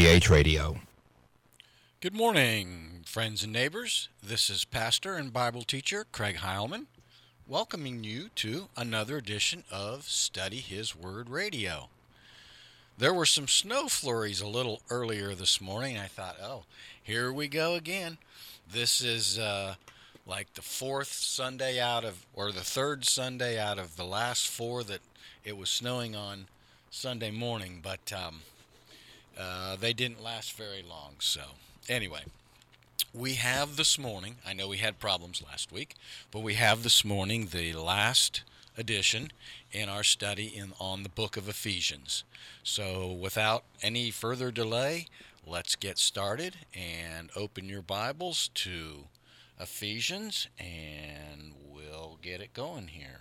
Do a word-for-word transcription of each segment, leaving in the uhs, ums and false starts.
H Radio. Good morning, friends and neighbors. This is Pastor and Bible teacher Craig Heilman, welcoming you to another edition of Study His Word Radio. There were some snow flurries a little earlier this morning. I thought, oh, here we go again. This is uh, like the fourth Sunday out of, or the third Sunday out of the last four that it was snowing on Sunday morning, but um, uh, they didn't last very long. So anyway, we have this morning, I know we had problems last week, but we have this morning the last edition in our study in on the book of Ephesians. So without any further delay, let's get started and open your Bibles to Ephesians, and we'll get it going here.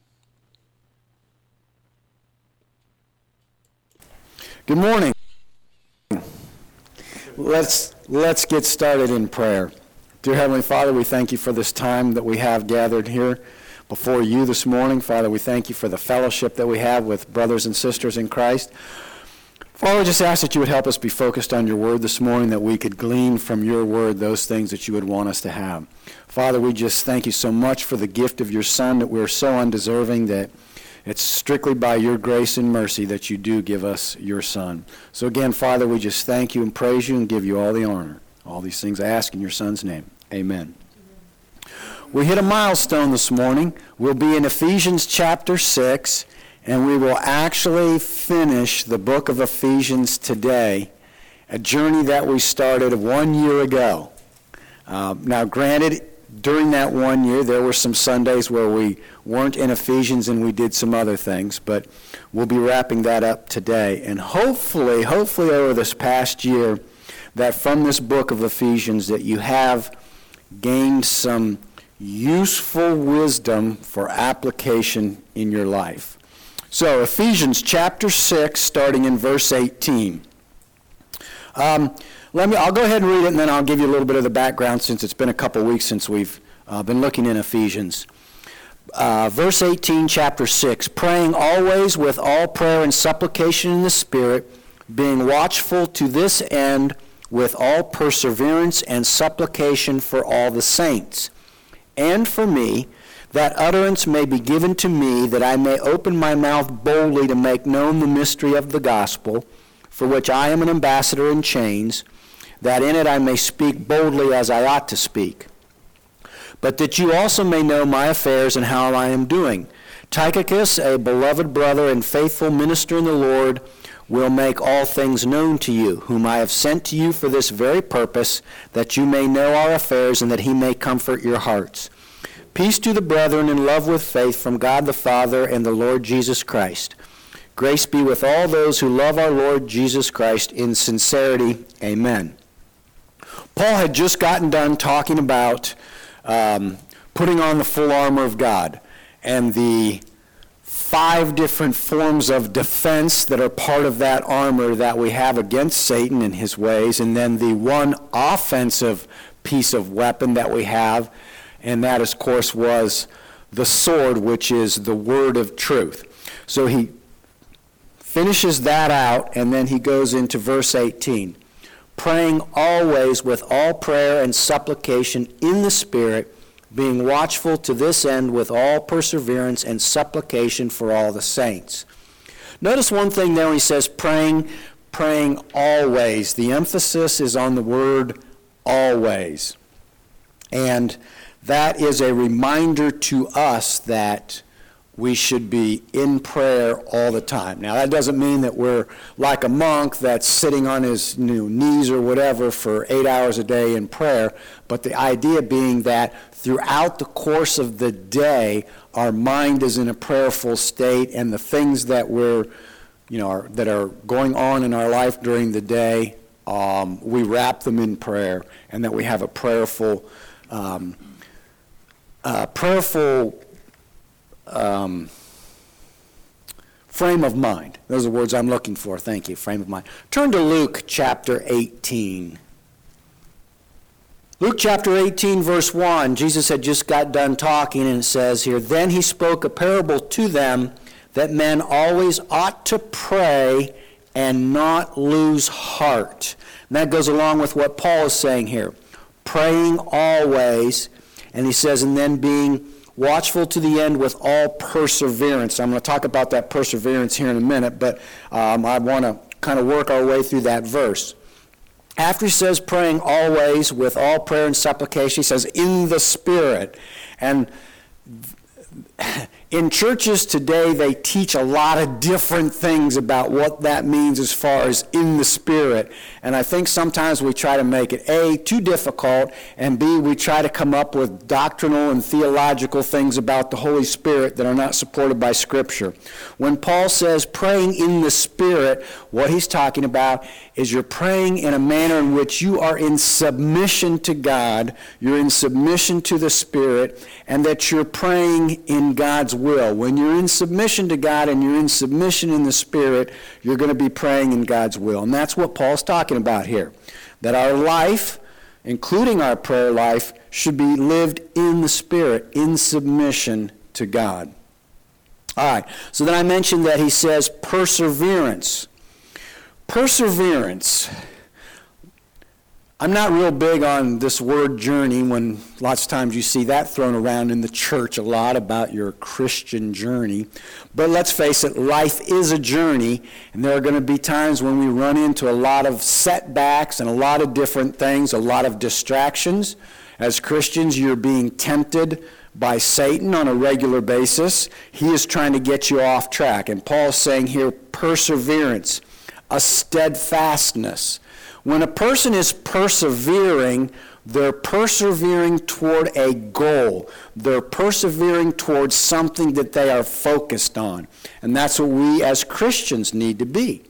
Good morning. Let's let's get started in prayer. Dear Heavenly Father, we thank you for this time that we have gathered here before you this morning. Father, we thank you for the fellowship that we have with brothers and sisters in Christ. Father, I just ask that you would help us be focused on your word this morning, that we could glean from your word those things that you would want us to have. Father, we just thank you so much for the gift of your Son, that we're so undeserving, that it's strictly by your grace and mercy that you do give us your Son. So again, Father, we just thank you and praise you and give you all the honor. All these things I ask in your Son's name. Amen. We hit a milestone this morning. We'll be in Ephesians chapter six, and we will actually finish the book of Ephesians today, a journey that we started one year ago. Uh, now, granted, during that one year, there were some Sundays where we weren't in Ephesians and we did some other things, but we'll be wrapping that up today. And hopefully, hopefully over this past year, that from this book of Ephesians that you have gained some useful wisdom for application in your life. So, Ephesians chapter six, starting in verse eighteen. Um, let me. I'll go ahead and read it, and then I'll give you a little bit of the background, since it's been a couple weeks since we've uh, been looking in Ephesians. Uh, verse eighteen, chapter six. Praying always with all prayer and supplication in the Spirit, being watchful to this end with all perseverance and supplication for all the saints, and for me, that utterance may be given to me, that I may open my mouth boldly to make known the mystery of the gospel, for which I am an ambassador in chains, that in it I may speak boldly as I ought to speak. But that you also may know my affairs and how I am doing. Tychicus, a beloved brother and faithful minister in the Lord, will make all things known to you, whom I have sent to you for this very purpose, that you may know our affairs and that he may comfort your hearts. Peace to the brethren in love with faith from God the Father and the Lord Jesus Christ. Grace be with all those who love our Lord Jesus Christ in sincerity. Amen. Paul had just gotten done talking about um, putting on the full armor of God and the five different forms of defense that are part of that armor that we have against Satan and his ways, and then the one offensive piece of weapon that we have, and that, of course, was the sword, which is the word of truth. So he finishes that out, and then he goes into verse eighteen. Praying always with all prayer and supplication in the Spirit, being watchful to this end with all perseverance and supplication for all the saints. Notice one thing there when he says praying, praying always. The emphasis is on the word always. And that is a reminder to us that we should be in prayer all the time. Now, that doesn't mean that we're like a monk that's sitting on his you know, knees or whatever for eight hours a day in prayer, but the idea being that throughout the course of the day, our mind is in a prayerful state, and the things that we're, you know, are, that are going on in our life during the day, um, we wrap them in prayer, and that we have a prayerful, um, uh, prayerful. Um, frame of mind. Those are the words I'm looking for. Thank you. Frame of mind. Turn to Luke chapter eighteen. Luke chapter eighteen, verse one. Jesus had just got done talking, and it says here, "Then he spoke a parable to them that men always ought to pray and not lose heart. And that goes along with what Paul is saying here. Praying always, and he says, and then being watchful to the end with all perseverance. I'm going to talk about that perseverance here in a minute, but um, I want to kind of work our way through that verse. After he says praying always with all prayer and supplication, he says in the Spirit. And in churches today, they teach a lot of different things about what that means as far as in the Spirit. And I think sometimes we try to make it, A, too difficult, and B, we try to come up with doctrinal and theological things about the Holy Spirit that are not supported by Scripture. When Paul says praying in the Spirit, what he's talking about is you're praying in a manner in which you are in submission to God, you're in submission to the Spirit, and that you're praying in God's will. When you're in submission to God and you're in submission in the Spirit, you're going to be praying in God's will. And that's what Paul's talking about here. That our life, including our prayer life, should be lived in the Spirit, in submission to God. All right, so then I mentioned that he says perseverance. Perseverance. I'm not real big on this word journey when lots of times you see that thrown around in the church a lot about your Christian journey. But let's face it, life is a journey, and there are going to be times when we run into a lot of setbacks and a lot of different things, a lot of distractions. As Christians, you're being tempted by Satan on a regular basis. He is trying to get you off track. And Paul's saying here, perseverance, a steadfastness. When a person is persevering, they're persevering toward a goal. They're persevering towards something that they are focused on. And that's what we as Christians need to be.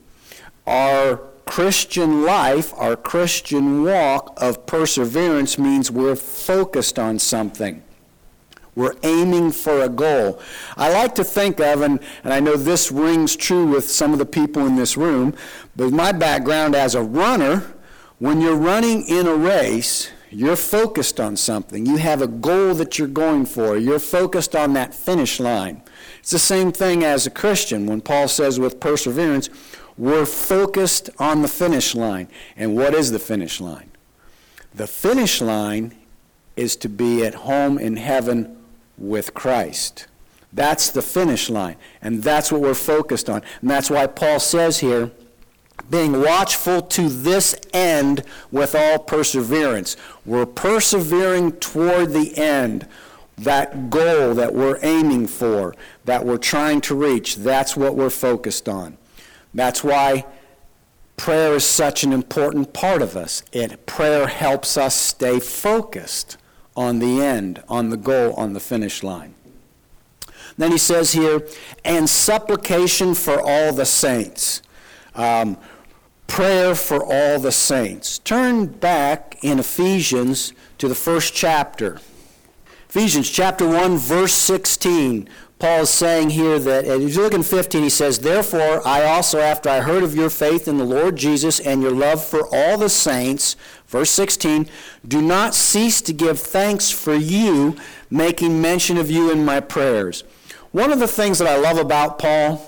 Our Christian life, our Christian walk of perseverance means we're focused on something. We're aiming for a goal. I like to think of, and, and I know this rings true with some of the people in this room, but my background as a runner, when you're running in a race, you're focused on something. You have a goal that you're going for. You're focused on that finish line. It's the same thing as a Christian. When Paul says with perseverance, we're focused on the finish line. And what is the finish line? The finish line is to be at home in heaven with Christ. That's the finish line. And that's what we're focused on. And that's why Paul says here, being watchful to this end with all perseverance. We're persevering toward the end. That goal that we're aiming for, that we're trying to reach, that's what we're focused on. That's why prayer is such an important part of us. It, prayer helps us stay focused on the end, on the goal, on the finish line. Then he says here, and supplication for all the saints. Um, prayer for all the saints. Turn back in Ephesians to the first chapter. Ephesians chapter one, verse sixteen. Paul is saying here that, if you look in fifteen, he says, therefore I also, after I heard of your faith in the Lord Jesus and your love for all the saints, verse sixteen, do not cease to give thanks for you, making mention of you in my prayers. One of the things that I love about Paul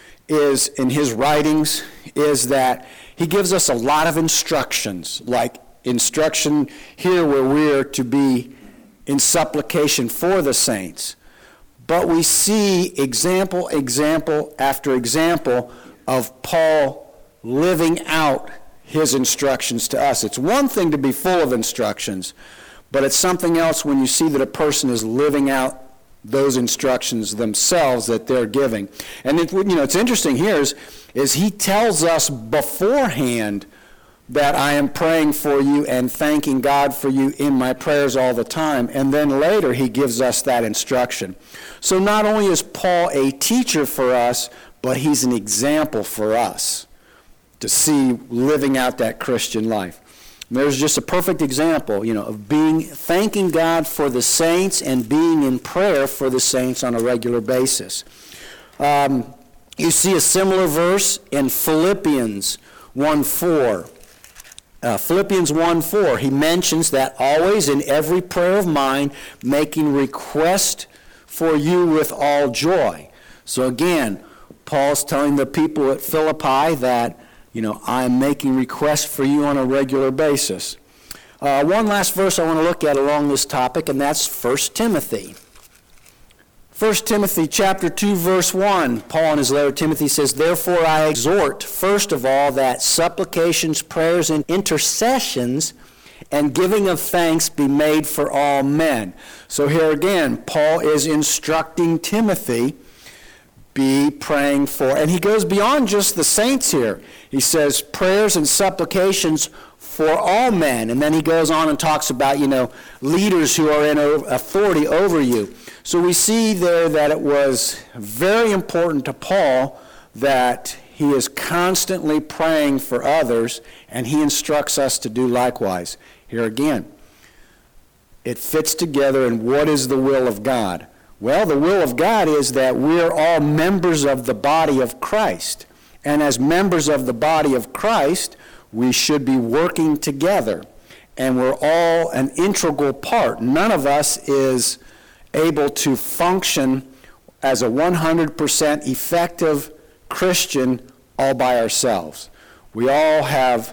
is, in his writings, is that he gives us a lot of instructions, like instruction here where we're to be in supplication for the saints. But we see example, example after example of Paul living out his instructions to us. It's one thing to be full of instructions, but it's something else when you see that a person is living out those instructions themselves that they're giving. And it, you know, it's interesting here is, is he tells us beforehand that I am praying for you and thanking God for you in my prayers all the time. And then later he gives us that instruction. So not only is Paul a teacher for us, but he's an example for us to see living out that Christian life. And there's just a perfect example, you know, of being thanking God for the saints and being in prayer for the saints on a regular basis. Um, you see a similar verse in Philippians one four. Uh, Philippians one four, he mentions that always in every prayer of mine, making request for you with all joy. So again, Paul's telling the people at Philippi that you know, I'm making requests for you on a regular basis. Uh, one last verse I want to look at along this topic, and that's First Timothy. First Timothy chapter two, verse one, Paul in his letter to Timothy says, "Therefore I exhort, first of all, that supplications, prayers, and intercessions, and giving of thanks be made for all men." So here again, Paul is instructing Timothy, be praying for, and he goes beyond just the saints here. He says prayers and supplications for all men, and then he goes on and talks about, you know, leaders who are in authority over you. So we see there that it was very important to Paul that he is constantly praying for others, and he instructs us to do likewise. Here again, it fits together in what is the will of God. Well, the will of God is that we're all members of the body of Christ. And as members of the body of Christ, we should be working together. And we're all an integral part. None of us is able to function as a one hundred percent effective Christian all by ourselves. We all have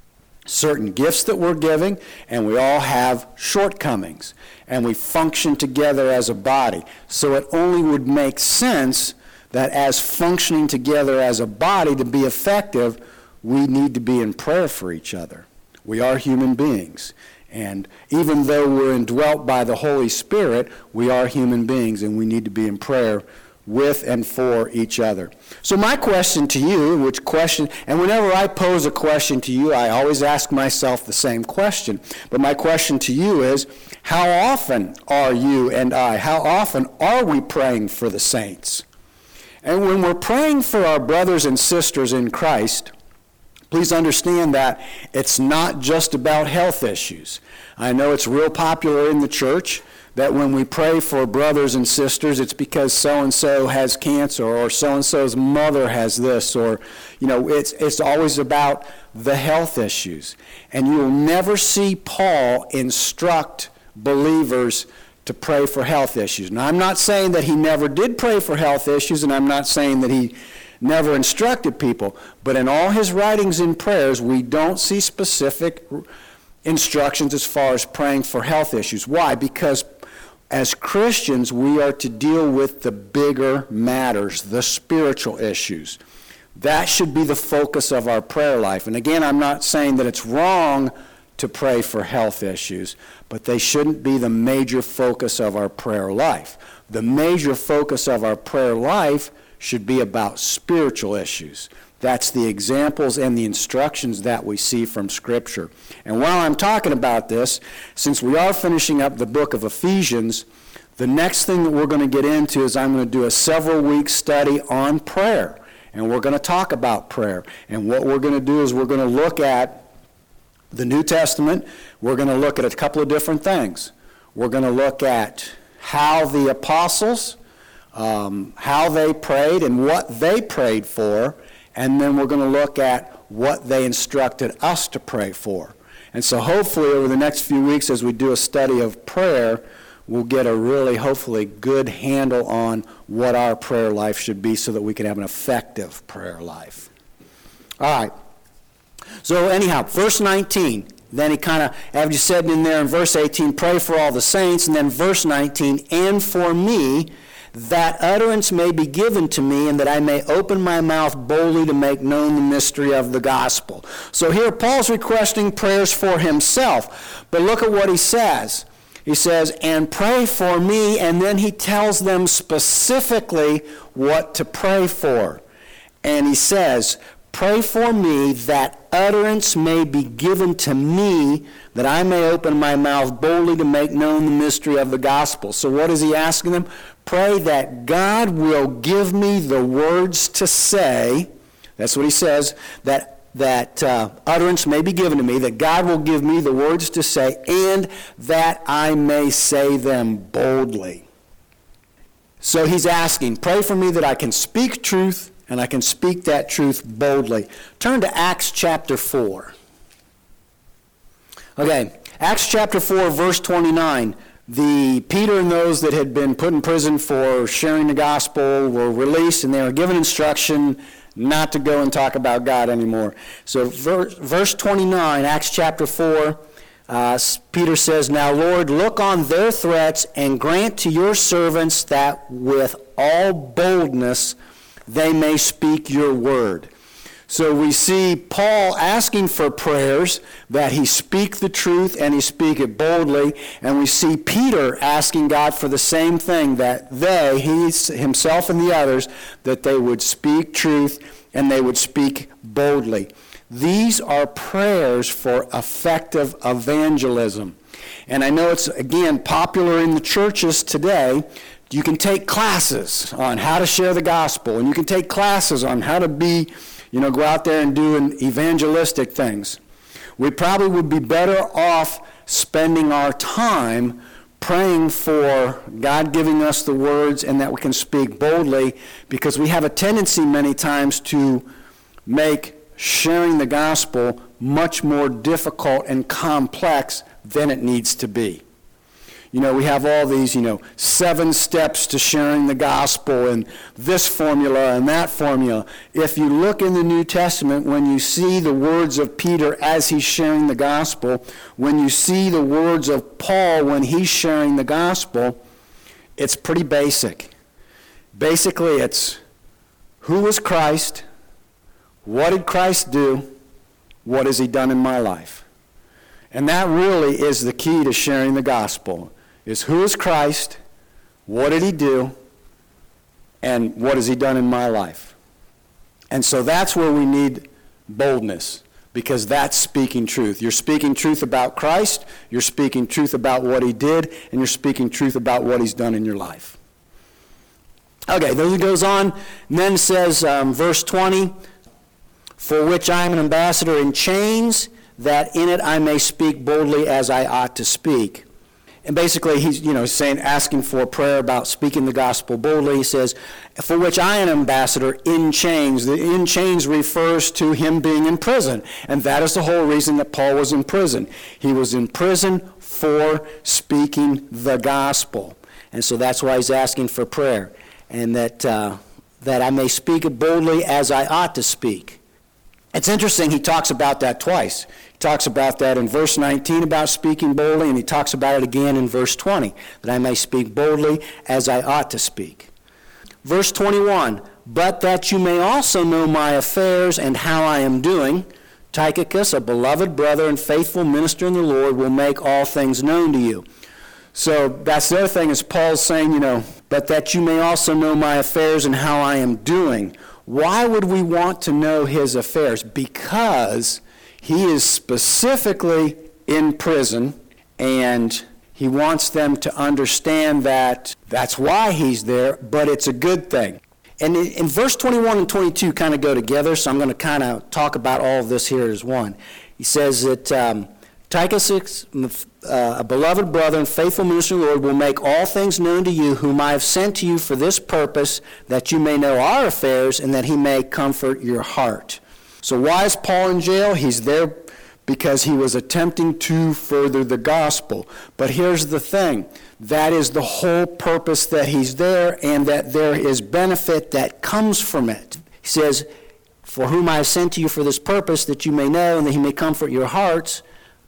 certain gifts that we're giving, and we all have shortcomings, and we function together as a body. So it only would make sense that as functioning together as a body to be effective, we need to be in prayer for each other. We are human beings, and even though we're indwelt by the Holy Spirit, we are human beings, and we need to be in prayer with and for each other. So my question to you, which question, and whenever I pose a question to you, I always ask myself the same question. But my question to you is, how often are you and I, how often are we praying for the saints? And when we're praying for our brothers and sisters in Christ, please understand that it's not just about health issues. I know it's real popular in the church that when we pray for brothers and sisters, it's because so-and-so has cancer, or so-and-so's mother has this, or, you know, it's it's always about the health issues. And you'll never see Paul instruct believers to pray for health issues. Now, I'm not saying that he never did pray for health issues, and I'm not saying that he never instructed people, but in all his writings and prayers, we don't see specific instructions as far as praying for health issues. Why? Because as Christians, we are to deal with the bigger matters, the spiritual issues. That should be the focus of our prayer life. And again, I'm not saying that it's wrong to pray for health issues, but they shouldn't be the major focus of our prayer life. The major focus of our prayer life should be about spiritual issues. That's the examples and the instructions that we see from Scripture. And while I'm talking about this, since we are finishing up the book of Ephesians, the next thing that we're going to get into is I'm going to do a several-week study on prayer. And we're going to talk about prayer. And what we're going to do is we're going to look at the New Testament. We're going to look at a couple of different things. We're going to look at how the apostles, um, how they prayed and what they prayed for. And then we're going to look at what they instructed us to pray for. And so hopefully over the next few weeks as we do a study of prayer, we'll get a really, hopefully, good handle on what our prayer life should be so that we can have an effective prayer life. All right. So anyhow, verse nineteen, then he kind of, as you said in there in verse eighteen, pray for all the saints, and then verse nineteen, and for me, that utterance may be given to me, and that I may open my mouth boldly to make known the mystery of the gospel. So here Paul's requesting prayers for himself, but look at what he says. He says, and pray for me, and then he tells them specifically what to pray for. And he says, pray for me that utterance may be given to me, that I may open my mouth boldly to make known the mystery of the gospel. So what is he asking them? Pray that God will give me the words to say. That's what he says, that that uh, utterance may be given to me, that God will give me the words to say, and that I may say them boldly. So he's asking, pray for me that I can speak truth, and I can speak that truth boldly. Turn to Acts chapter four. Okay, Acts chapter four, verse twenty-nine. The Peter and those that had been put in prison for sharing the gospel were released, and they were given instruction not to go and talk about God anymore. So verse, verse twenty-nine, Acts chapter four, uh, Peter says, "Now, Lord, look on their threats and grant to your servants that with all boldness they may speak your word." So we see Paul asking for prayers that he speak the truth and he speak it boldly. And we see Peter asking God for the same thing, that they, he himself and the others, that they would speak truth and they would speak boldly. These are prayers for effective evangelism. And I know it's, again, popular in the churches today. You can take classes on how to share the gospel, and you can take classes on how to be, you know, go out there and do evangelistic things. We probably would be better off spending our time praying for God giving us the words and that we can speak boldly, because we have a tendency many times to make sharing the gospel much more difficult and complex than it needs to be. You know, we have all these, you know, seven steps to sharing the gospel and this formula and that formula. If you look in the New Testament, when you see the words of Peter as he's sharing the gospel, when you see the words of Paul when he's sharing the gospel, it's pretty basic. Basically, it's who was Christ? What did Christ do? What has he done in my life? And that really is the key to sharing the gospel. Is who is Christ, what did he do, and what has he done in my life? And so that's where we need boldness, because that's speaking truth. You're speaking truth about Christ, you're speaking truth about what he did, and you're speaking truth about what he's done in your life. Okay, then he goes on, and then says, um, verse twenty, "For which I am an ambassador in chains, that in it I may speak boldly as I ought to speak." And basically, he's, you know, saying, asking for prayer about speaking the gospel boldly. He says, "For which I am an ambassador in chains." The in chains refers to him being in prison. And that is the whole reason that Paul was in prison. He was in prison for speaking the gospel. And so that's why he's asking for prayer. And that, uh, that I may speak it boldly as I ought to speak. It's interesting, he talks about that twice. He talks about that in verse nineteen about speaking boldly, and he talks about it again in verse twenty, that I may speak boldly as I ought to speak. Verse twenty-one, "But that you may also know my affairs and how I am doing, Tychicus, a beloved brother and faithful minister in the Lord, will make all things known to you." So that's the other thing, is Paul's saying, you know, "But that you may also know my affairs and how I am doing." Why would we want to know his affairs? Because he is specifically in prison, and he wants them to understand that that's why he's there, but it's a good thing. And in, in verse twenty-one and twenty-two kind of go together, so I'm going to kind of talk about all of this here as one. He says that um, Tychicus, uh, a beloved brother and faithful minister of the Lord, will make all things known to you, whom I have sent to you for this purpose, that you may know our affairs and that he may comfort your heart. So why is Paul in jail? He's there because he was attempting to further the gospel. But here's the thing. That is the whole purpose that he's there, and that there is benefit that comes from it. He says, "For whom I have sent to you for this purpose, that you may know and that he may comfort your hearts."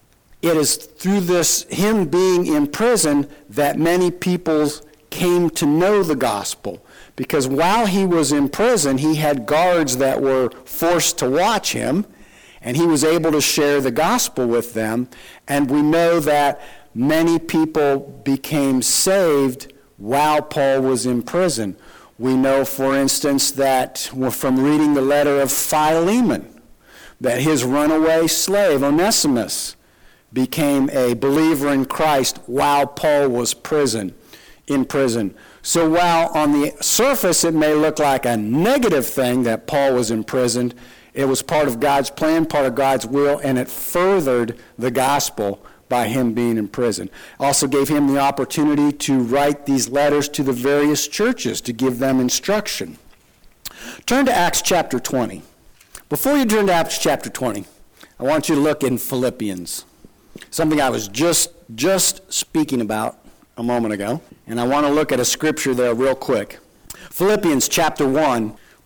It is through this, him being in prison, that many people came to know the gospel. Because while he was in prison, he had guards that were forced to watch him, and he was able to share the gospel with them. And we know that many people became saved while Paul was in prison. We know, for instance, that from reading the letter of Philemon, that his runaway slave, Onesimus, became a believer in Christ while Paul was prison, in prison. So while on the surface it may look like a negative thing that Paul was imprisoned, it was part of God's plan, part of God's will, and it furthered the gospel by him being in prison. Also gave him the opportunity to write these letters to the various churches to give them instruction. Turn to Acts chapter twenty. Before you turn to Acts chapter twenty, I want you to look in Philippians. Something I was just just speaking about a moment ago. And I want to look at a scripture there real quick. Philippians chapter one.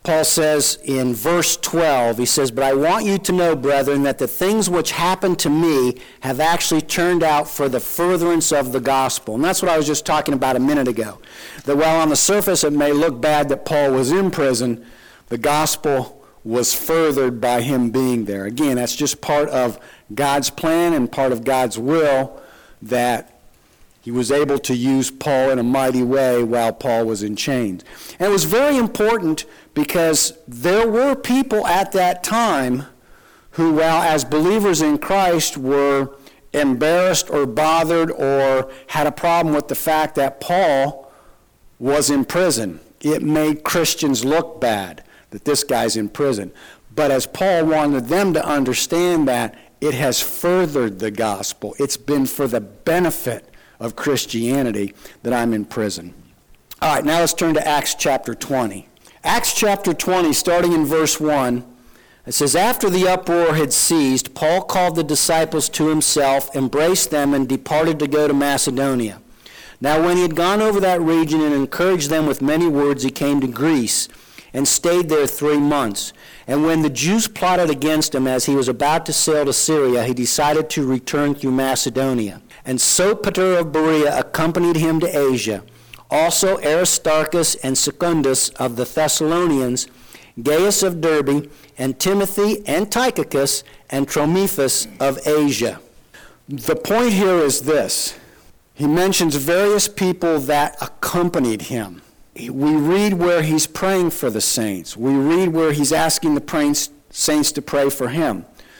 Paul says in verse twelve, he says, "But I want you to know, brethren, that the things which happened to me have actually turned out for the furtherance of the gospel." And that's what I was just talking about a minute ago. That while on the surface it may look bad that Paul was in prison, the gospel was furthered by him being there. Again, that's just part of God's plan and part of God's will, that he was able to use Paul in a mighty way while Paul was in chains. And it was very important because there were people at that time who, while as believers in Christ, were embarrassed or bothered or had a problem with the fact that Paul was in prison. It made Christians look bad that this guy's in prison. But as Paul wanted them to understand that, it has furthered the gospel. It's been for the benefit of Christianity that I'm in prison. All right, now let's turn to Acts chapter twenty. Acts chapter twenty, starting in verse one, it says, "After the uproar had ceased, Paul called the disciples to himself, embraced them, and departed to go to Macedonia. Now when he had gone over that region and encouraged them with many words, he came to Greece and stayed there three months. And when the Jews plotted against him as he was about to sail to Syria, he decided to return through Macedonia. And Sopater of Berea accompanied him to Asia. Also Aristarchus and Secundus of the Thessalonians, Gaius of Derbe, and Timothy and Tychicus and Trophimus of Asia." The point here is this. He mentions various people that accompanied him. We read where he's praying for the saints. We read where he's asking the praying saints to pray for him.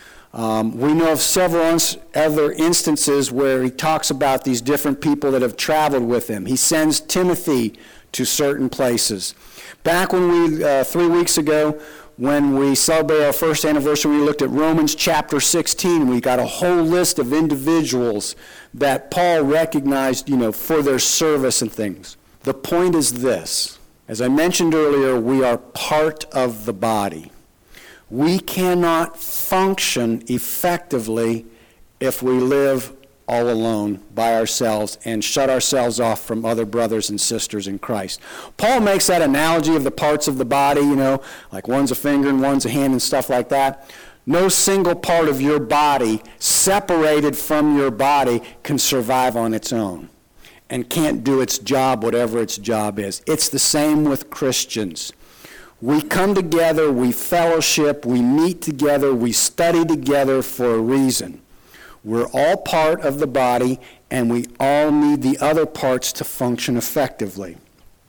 Um, we know of several other instances where he talks about these different people that have traveled with him. He sends Timothy to certain places. Back when we, uh, three weeks ago, when we celebrated our first anniversary, we looked at Romans chapter sixteen. We got a whole list of individuals that Paul recognized, you know, for their service and things. The point is this. As I mentioned earlier, we are part of the body. We cannot function effectively if we live all alone by ourselves and shut ourselves off from other brothers and sisters in Christ. Paul makes that analogy of the parts of the body, you know, like one's a finger and one's a hand and stuff like that. No single part of your body separated from your body can survive on its own and can't do its job, whatever its job is. It's the same with Christians. We come together, we fellowship, we meet together, we study together for a reason. We're all part of the body, and we all need the other parts to function effectively.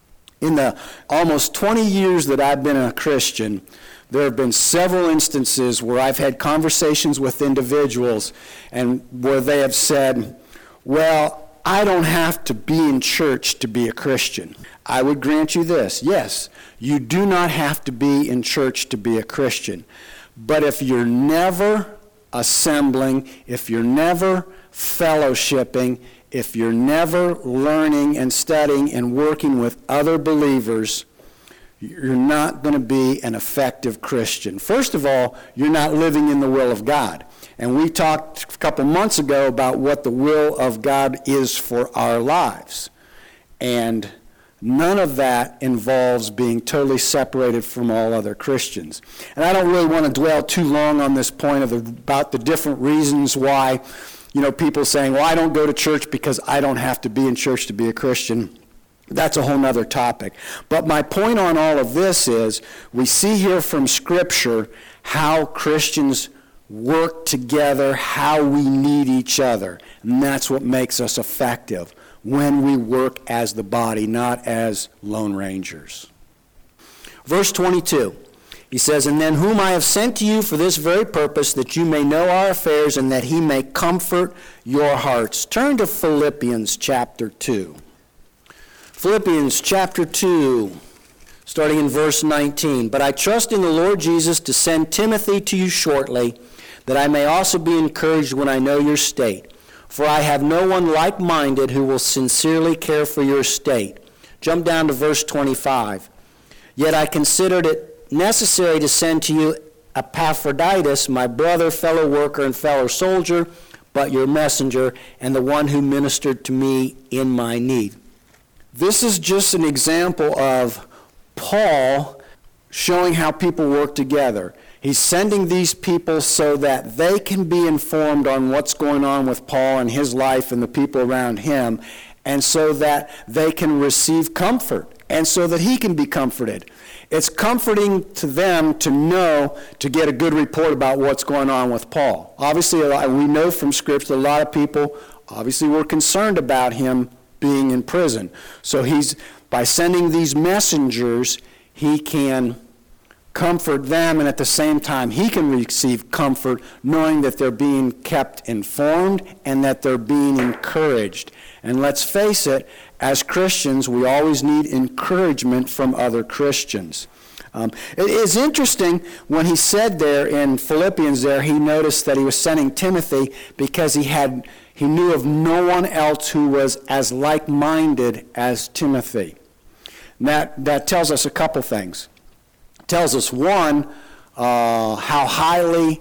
In the almost twenty years that I've been a Christian, there have been several instances where I've had conversations with individuals and where they have said, well, I don't have to be in church to be a Christian. I would grant you this. Yes, you do not have to be in church to be a Christian. But if you're never assembling, if you're never fellowshipping, if you're never learning and studying and working with other believers, you're not going to be an effective Christian. First of all, you're not living in the will of God. And we talked a couple months ago about what the will of God is for our lives. And none of that involves being totally separated from all other Christians. And I don't really want to dwell too long on this point of the, about the different reasons why, you know, people saying, well, I don't go to church because I don't have to be in church to be a Christian. That's a whole other topic. But my point on all of this is we see here from Scripture how Christians work together, how we need each other. And that's what makes us effective, when we work as the body, not as lone rangers. Verse twenty-two, he says, "And then whom I have sent to you for this very purpose, that you may know our affairs and that he may comfort your hearts." Turn to Philippians chapter two. Philippians chapter two, starting in verse nineteen. "But I trust in the Lord Jesus to send Timothy to you shortly, that I may also be encouraged when I know your state. For I have no one like-minded who will sincerely care for your state." Jump down to verse twenty-five. "Yet I considered it necessary to send to you Epaphroditus, my brother, fellow worker, and fellow soldier, but your messenger, and the one who ministered to me in my need." This is just an example of Paul showing how people work together. He's sending these people so that they can be informed on what's going on with Paul and his life and the people around him, and so that they can receive comfort, and so that he can be comforted. It's comforting to them to know, to get a good report about what's going on with Paul. Obviously, we know from Scripture a lot of people obviously were concerned about him being in prison. So he's, by sending these messengers, he can comfort them, and at the same time he can receive comfort knowing that they're being kept informed and that they're being encouraged. And let's face it, as Christians, we always need encouragement from other Christians. Um, it is interesting when he said there in Philippians there, he noticed that he was sending Timothy because he had he knew of no one else who was as like-minded as Timothy. And that, that tells us a couple things. It tells us, one, uh, how highly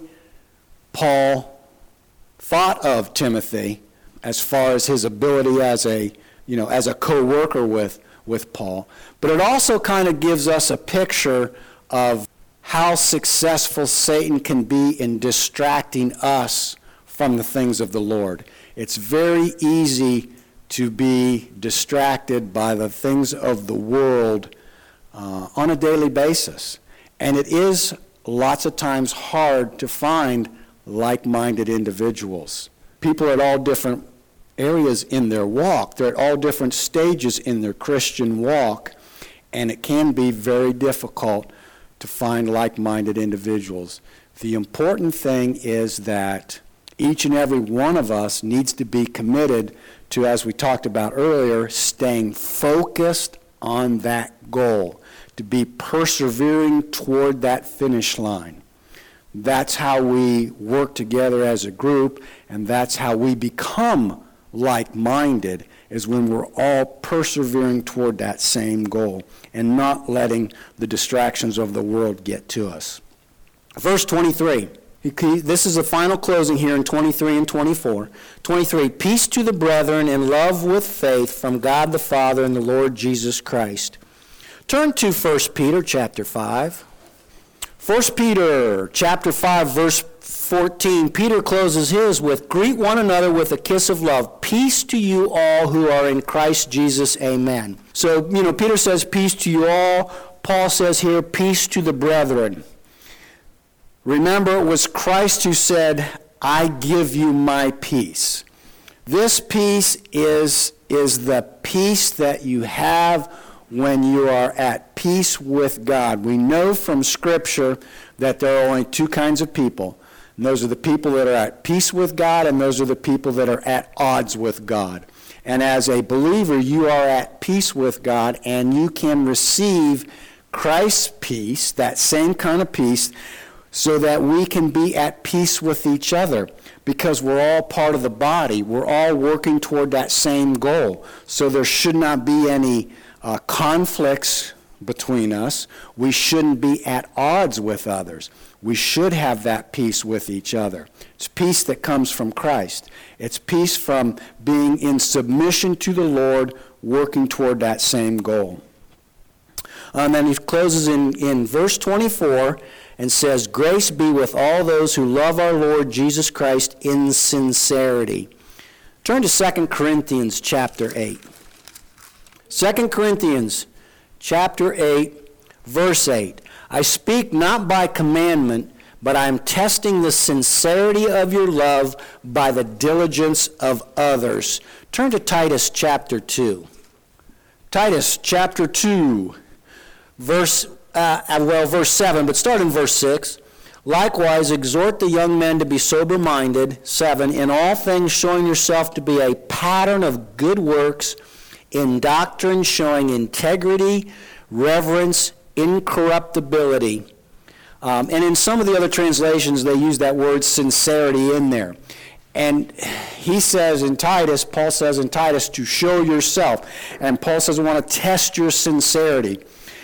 Paul thought of Timothy as far as his ability as a, you know, as a co-worker with, with Paul. But it also kind of gives us a picture of how successful Satan can be in distracting us from the things of the Lord. It's very easy to be distracted by the things of the world uh, on a daily basis. And it is lots of times hard to find like-minded individuals. People at all different areas in their walk. They're at all different stages in their Christian walk, and it can be very difficult to find like-minded individuals. The important thing is that each and every one of us needs to be committed to, as we talked about earlier, staying focused on that goal, to be persevering toward that finish line. That's how we work together as a group, and that's how we become like-minded, is when we're all persevering toward that same goal and not letting the distractions of the world get to us. Verse twenty-three. This is the final closing here in twenty-three and twenty-four. twenty-three, peace to the brethren in love with faith from God the Father and the Lord Jesus Christ. Turn to First Peter chapter five. First Peter chapter five, verse fourteen. Peter closes his with, greet one another with a kiss of love. Peace to you all who are in Christ Jesus. Amen. So, you know, Peter says peace to you all. Paul says here, peace to the brethren. Remember, it was Christ who said, I give you my peace. This peace is, is the peace that you have when you are at peace with God. We know from Scripture that there are only two kinds of people. And those are the people that are at peace with God, and those are the people that are at odds with God. And as a believer, you are at peace with God, and you can receive Christ's peace, that same kind of peace, so that we can be at peace with each other, because we're all part of the body. We're all working toward that same goal. So there should not be any uh, conflicts between us. We shouldn't be at odds with others. We should have that peace with each other. It's peace that comes from Christ. It's peace from being in submission to the Lord, working toward that same goal. And then he closes in, in verse twenty-four and says, grace be with all those who love our Lord Jesus Christ in sincerity. Turn to Second Corinthians chapter eight. Second Corinthians chapter eight, verse eight. I speak not by commandment, but I am testing the sincerity of your love by the diligence of others. Turn to Titus chapter two. Titus chapter two, verse Uh, well, verse seven, but start in verse six. Likewise, exhort the young men to be sober-minded. seven, in all things showing yourself to be a pattern of good works, in doctrine showing integrity, reverence, incorruptibility. Um, and in some of the other translations, they use that word sincerity in there. And he says in Titus, Paul says in Titus, to show yourself. And Paul says, I want to test your sincerity.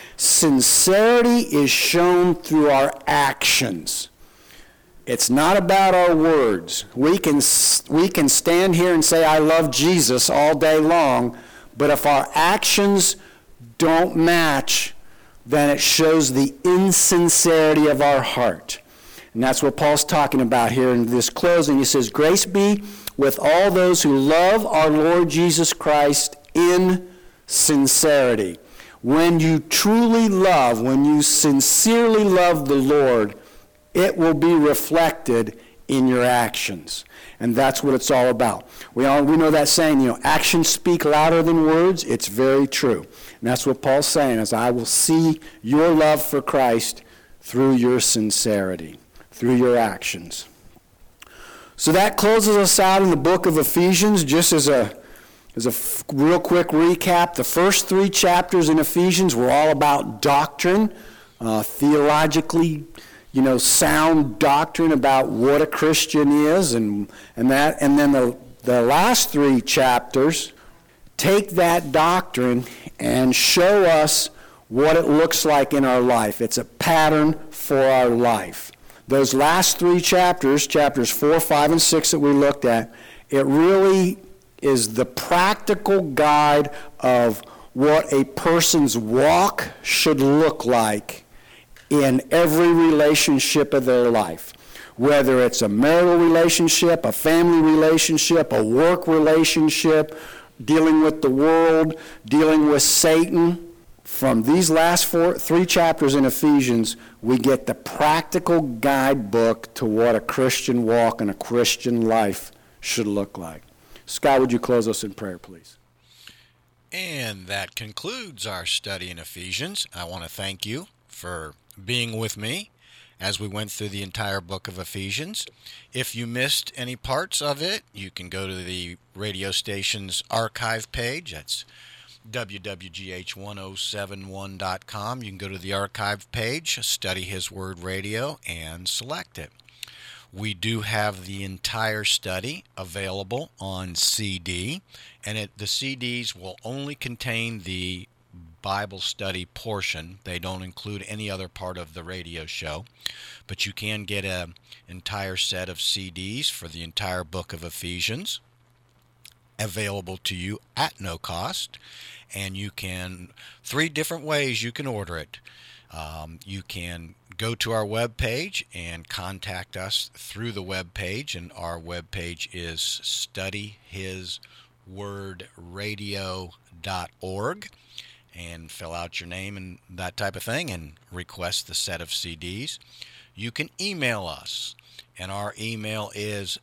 Sincerity is shown through our actions. It's not about our words. We can, we can stand here and say, I love Jesus all day long, but if our actions don't match then it shows the insincerity of our heart. And that's what Paul's talking about here in this closing. He says, grace be with all those who love our Lord Jesus Christ in sincerity. When you truly love, when you sincerely love the Lord, it will be reflected in your actions. And that's what it's all about. We all we know that saying, you know, actions speak louder than words. It's very true. And that's what Paul's saying, is I will see your love for Christ through your sincerity, through your actions. So that closes us out in the book of Ephesians. Just as a as a f- real quick recap, the first three chapters in Ephesians were all about doctrine, uh, theologically, you know, sound doctrine about what a Christian is, and and that, and then the the last three chapters take that doctrine and show us what it looks like in our life. It's a pattern for our life. Those last three chapters, chapters four, five, and six that we looked at, it really is the practical guide of what a person's walk should look like in every relationship of their life. Whether it's a marital relationship, a family relationship, a work relationship, dealing with the world, dealing with Satan. From these last four, three chapters in Ephesians, we get the practical guidebook to what a Christian walk and a Christian life should look like. Scott, would you close us in prayer, please? And that concludes our study in Ephesians. I want to thank you for being with me as we went through the entire book of Ephesians. If you missed any parts of it, you can go to the radio station's archive page. That's w w g h one oh seven one dot com. You can go to the archive page, Study His Word Radio, and select it. We do have the entire study available on C D, and it, the C Ds will only contain the Bible study portion. They don't include any other part of the radio show, but you can get an entire set of C Ds for the entire book of Ephesians available to you at no cost, and you can, three different ways you can order it. Um, you can go to our webpage and contact us through the webpage, and our webpage is study his word radio dot org, and fill out your name and that type of thing and request the set of C Ds. You can email us, and our email is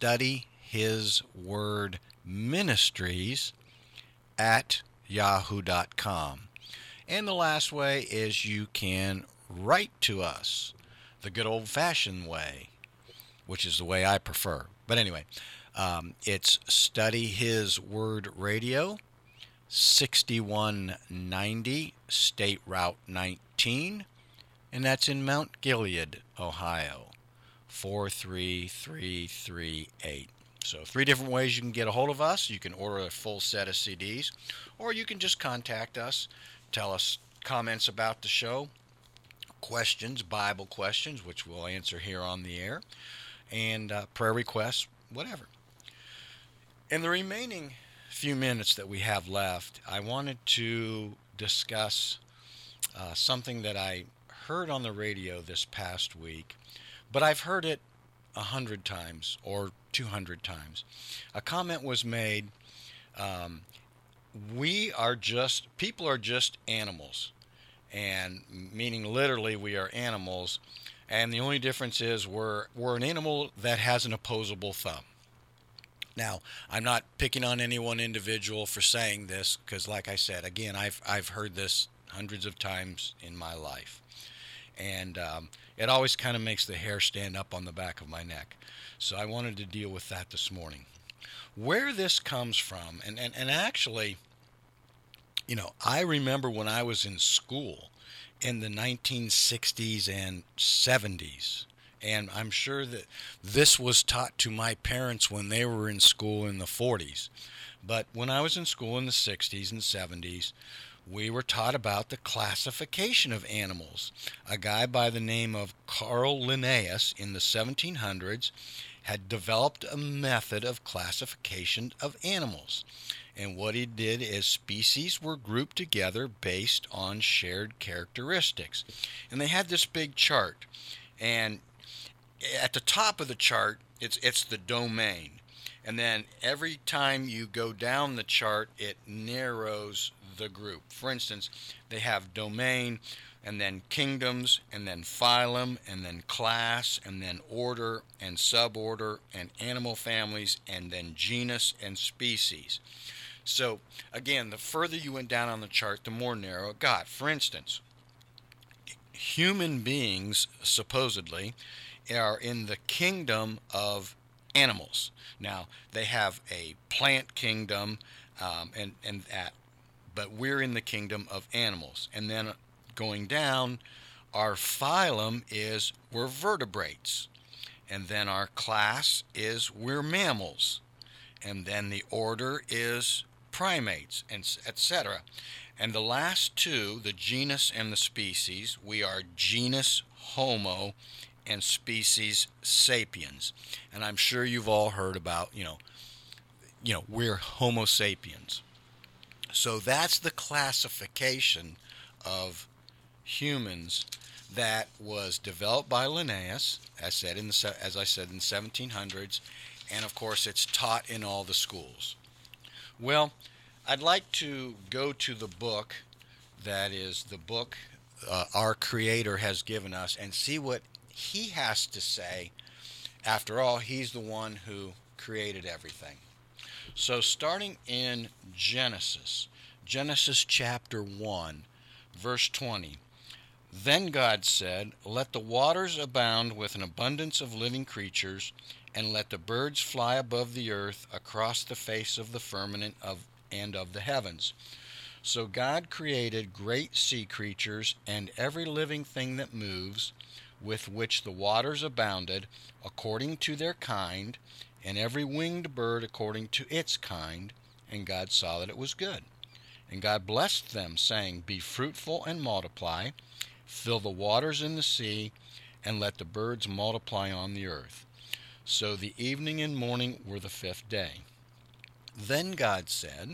studyhiswordministries at yahoo dot com. And the last way is you can write to us the good old-fashioned way, which is the way I prefer. But anyway, um, it's Study His Word Radio, sixty-one ninety State Route nineteen, and that's in Mount Gilead, Ohio, four three three three eight. So three different ways you can get a hold of us. You can order a full set of C Ds, or you can just contact us, tell us comments about the show, questions, Bible questions, which we'll answer here on the air, and uh, prayer requests, whatever. In the remaining few minutes that we have left, I wanted to discuss uh, something that I heard on the radio this past week, but I've heard it a hundred times or two hundred times. A comment was made, um, we are just, people are just animals, and meaning literally we are animals, and the only difference is we're, we're an animal that has an opposable thumb. Now, I'm not picking on any one individual for saying this, because like I said, again, I've I've heard this hundreds of times in my life. And um, it always kind of makes the hair stand up on the back of my neck. So I wanted to deal with that this morning. Where this comes from, and, and, and actually, you know, I remember when I was in school in the nineteen sixties and seventies, and I'm sure that this was taught to my parents when they were in school in the forties. But when I was in school in the sixties and seventies, we were taught about the classification of animals. A guy by the name of Carl Linnaeus in the seventeen hundreds had developed a method of classification of animals. And what he did is species were grouped together based on shared characteristics. And they had this big chart. And at the top of the chart, it's it's the domain. And then every time you go down the chart, it narrows the group. For instance, they have domain, and then kingdoms, and then phylum, and then class, and then order, and suborder, and animal families, and then genus and species. So, again, the further you went down on the chart, the more narrow it got. For instance, human beings, supposedly, are in the kingdom of animals. Now, they have a plant kingdom, um, and, and that, but we're in the kingdom of animals. And then going down, our phylum is we're vertebrates. And then our class is we're mammals. And then the order is primates, and et cetera. And the last two, the genus and the species, we are genus Homo and species Sapiens. And I'm sure you've all heard about, you know, you know, we're Homo sapiens. So that's the classification of humans that was developed by Linnaeus, as said in the as I said in the seventeen hundreds, and of course it's taught in all the schools. Well, I'd like to go to the book that is the book uh, our Creator has given us and see what He has to say. After all, He's the one who created everything. So starting in Genesis, Genesis chapter one, verse twenty. Then God said, "Let the waters abound with an abundance of living creatures, and let the birds fly above the earth across the face of the firmament of and of the heavens." So God created great sea creatures and every living thing that moves, with which the waters abounded, according to their kind, and every winged bird according to its kind. And God saw that it was good. And God blessed them, saying, "Be fruitful and multiply, fill the waters in the sea, and let the birds multiply on the earth." So the evening and morning were the fifth day. Then God said,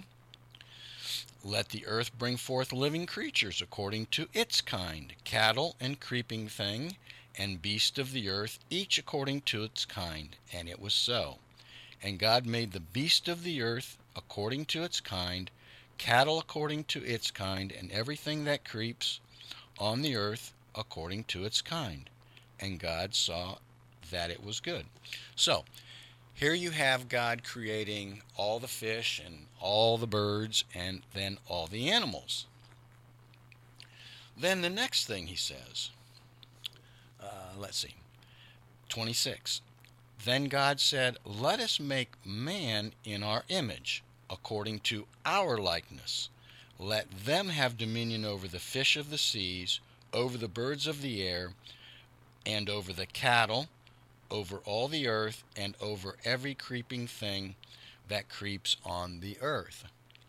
"Let the earth bring forth living creatures according to its kind, cattle and creeping thing, and beast of the earth, each according to its kind." And it was so. And God made the beast of the earth according to its kind, cattle according to its kind, and everything that creeps on the earth according to its kind. And God saw that it was good. So, here you have God creating all the fish and all the birds and then all the animals. Then the next thing he says, uh, let's see, twenty-six. Then God said, "Let us make man in our image, according to our likeness. Let them have dominion over the fish of the seas, over the birds of the air, and over the cattle, over all the earth, and over every creeping thing that creeps on the earth."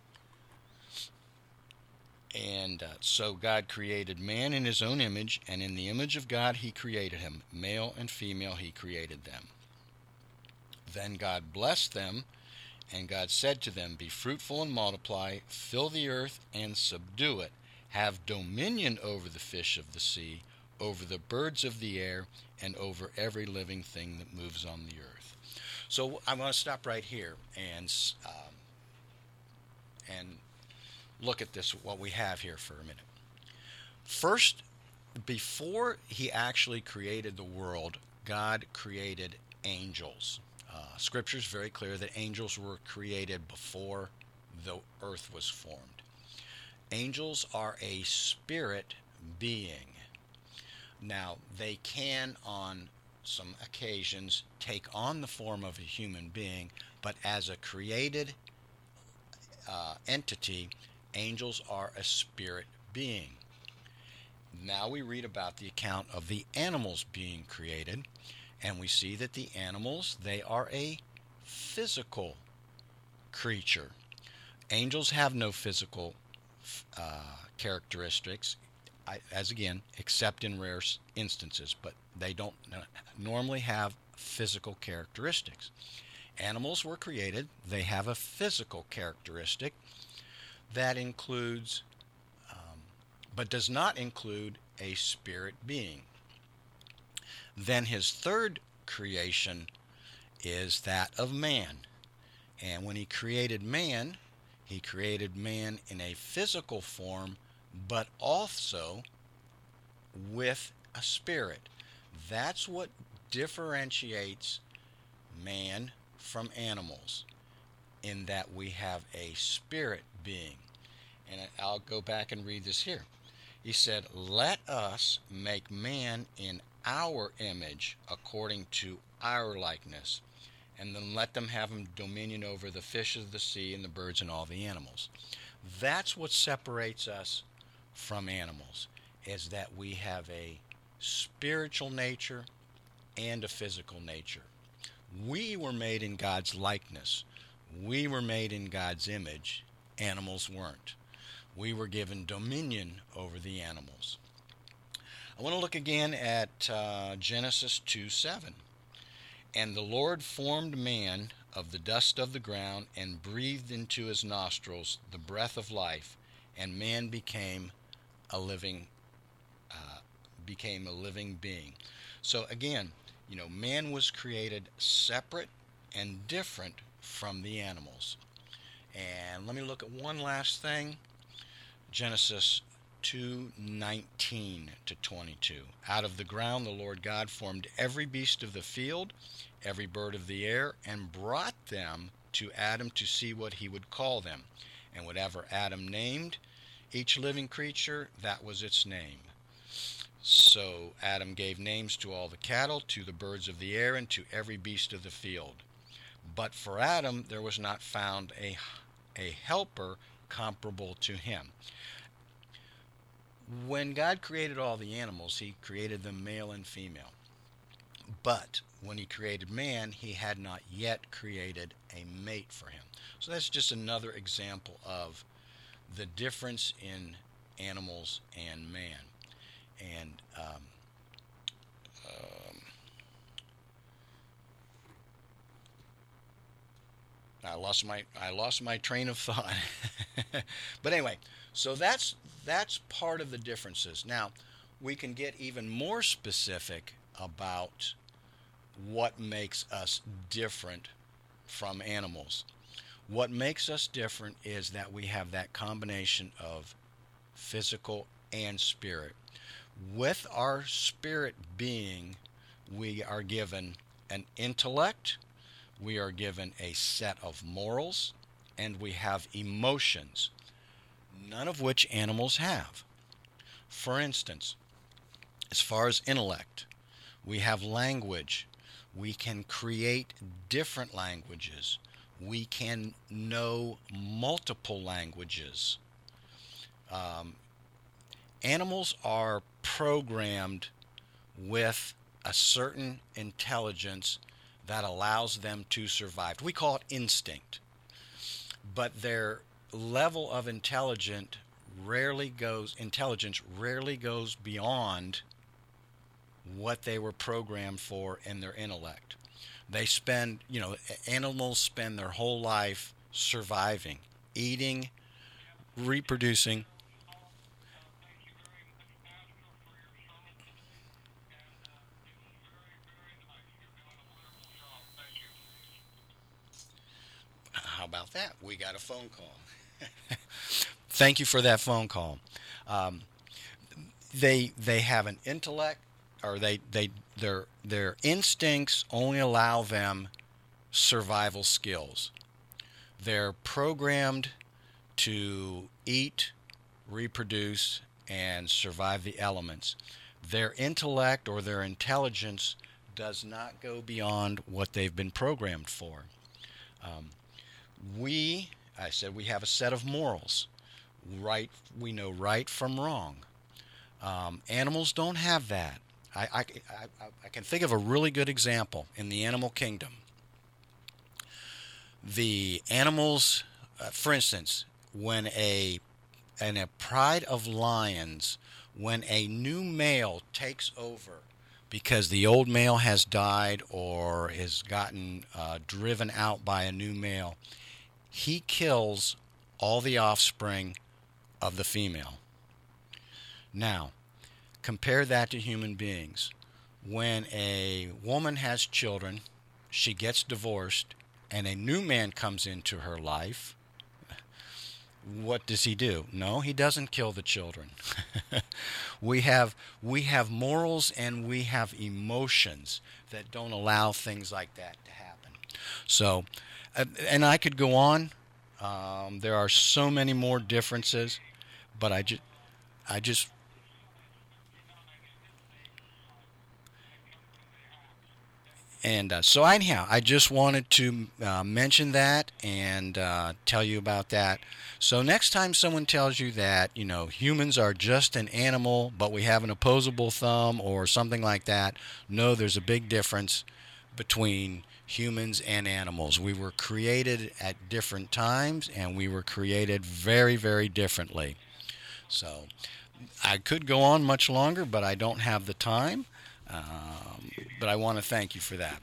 And uh, so God created man in his own image, and in the image of God he created him. Male and female he created them. Then God blessed them, and God said to them, "Be fruitful and multiply, fill the earth and subdue it. Have dominion over the fish of the sea, over the birds of the air, and over every living thing that moves on the earth." So I want to stop right here and um, and look at this, what we have here for a minute. First, before he actually created the world, God created angels. Uh, Scripture is very clear that angels were created before the earth was formed. Angels are a spirit being. Now, they can, on some occasions, take on the form of a human being, but as a created uh, entity, angels are a spirit being. Now we read about the account of the animals being created, and we see that the animals, they are a physical creature. Angels have no physical uh, characteristics, as again, except in rare instances, but they don't normally have physical characteristics. Animals were created, they have a physical characteristic that includes, um, but does not include a spirit being. Then his third creation is that of man. And when he created man, he created man in a physical form, but also with a spirit. That's what differentiates man from animals, in that we have a spirit being. And I'll go back and read this here. He said, "Let us make man in our image, according to our likeness, and then let them have dominion over the fish of the sea and the birds and all the animals." That's what separates us from animals, is that we have a spiritual nature and a physical nature. We were made in God's likeness. We were made in God's image. Animals weren't. We were given dominion over the animals. I want to look again at uh, Genesis two seven. "And the Lord formed man of the dust of the ground and breathed into his nostrils the breath of life, and man became a living uh, became a living being." So again, you know, man was created separate and different from the animals. And let me look at one last thing. Genesis two nineteen to twenty-two. "Out of the ground the Lord God formed every beast of the field, every bird of the air, and brought them to Adam to see what he would call them. And whatever Adam named each living creature, that was its name. So Adam gave names to all the cattle, to the birds of the air, and to every beast of the field. But for Adam there was not found a, a helper comparable to him." When God created all the animals, he created them male and female. But when he created man, he had not yet created a mate for him. So that's just another example of the difference in animals and man. And um, um, I lost my I lost my train of thought. But anyway, so that's that's part of the differences. Now, we can get even more specific about what makes us different from animals. What makes us different is that we have that combination of physical and spirit. With our spirit being, we are given an intellect, we are given a set of morals, and we have emotions, none of which animals have. For instance, as far as intellect, we have language. We can create different languages. We can know multiple languages. Um, animals are programmed with a certain intelligence that allows them to survive. We call it instinct. But their level of intelligence rarely goes intelligence rarely goes beyond what they were programmed for in their intellect. They spend, you know, animals spend their whole life surviving, eating, reproducing. How about that? We got a phone call. Thank you for that phone call. Um, they they have an intellect, or they they their their instincts only allow them survival skills. They're programmed to eat, reproduce, and survive the elements. Their intellect or their intelligence does not go beyond what they've been programmed for. Um, we, I said, we have a set of morals. Right, we know right from wrong. Um, animals don't have that. I, I, I, I can think of a really good example in the animal kingdom. The animals, uh, for instance, when a in a pride of lions, when a new male takes over because the old male has died or has gotten uh, driven out by a new male, he kills all the offspring of the female. Now, compare that to human beings. When a woman has children, she gets divorced, and a new man comes into her life, what does he do? No, he doesn't kill the children. we have we have morals and we have emotions that don't allow things like that to happen. So, uh, and I could go on. Um, there are so many more differences, but I just I just And uh, so anyhow, I just wanted to uh, mention that and uh, tell you about that. So next time someone tells you that, you know, humans are just an animal, but we have an opposable thumb or something like that, no, there's a big difference between humans and animals. We were created at different times, and we were created very, very differently. So I could go on much longer, but I don't have the time. Um, but I want to thank you for that.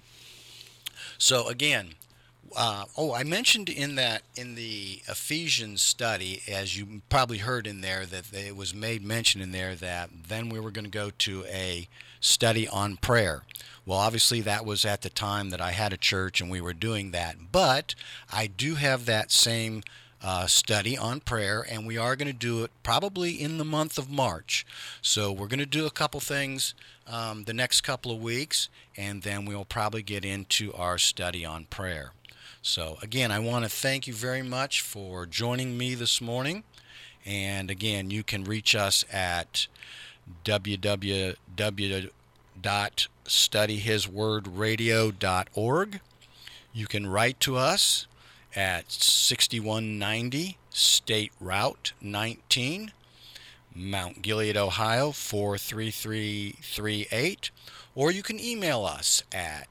So again, uh, oh, I mentioned in that in the Ephesians study, as you probably heard in there, that it was made mention in there that then we were going to go to a study on prayer. Well, obviously that was at the time that I had a church and we were doing that, but I do have that same Uh, study on prayer, and we are going to do it probably in the month of March. So we're going to do a couple things um, the next couple of weeks, and then we'll probably get into our study on prayer. So again, I want to thank you very much for joining me this morning. And again, you can reach us at w w w dot study his word radio dot org. You can write to us at sixty-one ninety State Route nineteen, Mount Gilead, Ohio four three three three eight, or you can email us at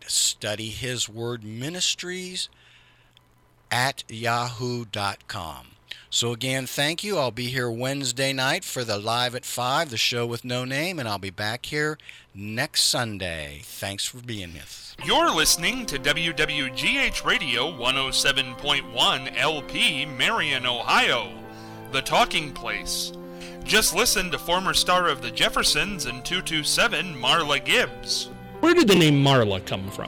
studyhiswordministries at yahoo dot com. So again, thank you. I'll be here Wednesday night for the Live at five, the show with no name, and I'll be back here next Sunday. Thanks for being with us. You're listening to W W G H Radio one oh seven point one L P, Marion, Ohio, the talking place. Just listen to former star of the Jeffersons and two two seven, Marla Gibbs. Where did the name Marla come from?